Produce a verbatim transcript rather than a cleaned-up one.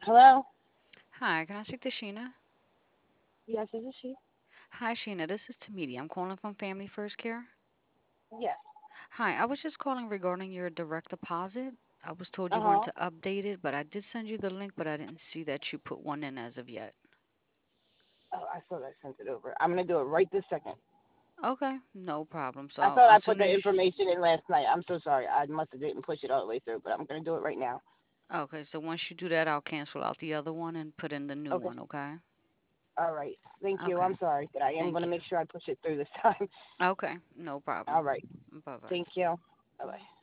Hello? Hi, can I speak to Sheena? Yes, this is she. Hi, Sheena. This is Tamidi. I'm calling from Family First Care. Yes. Hi, I was just calling regarding your direct deposit. I was told Uh you wanted huh. to update it, but I did send you the link, but I didn't see that you put one in as of yet. Oh, I thought I sent it over. I'm gonna do it right this second. Okay, no problem. I So thought I as put soon the as you, information in last night. I'm so sorry. I must have didn't push it all the way through, but I'm gonna do it right now. okay, so once you do that, I'll cancel out the other one and put in the new Okay. one. Okay. All right. Thank you. Okay. I'm sorry, but I am Thank gonna you. make sure I push it through this time. Okay, no problem. All right. Bye bye. Thank you. Bye bye.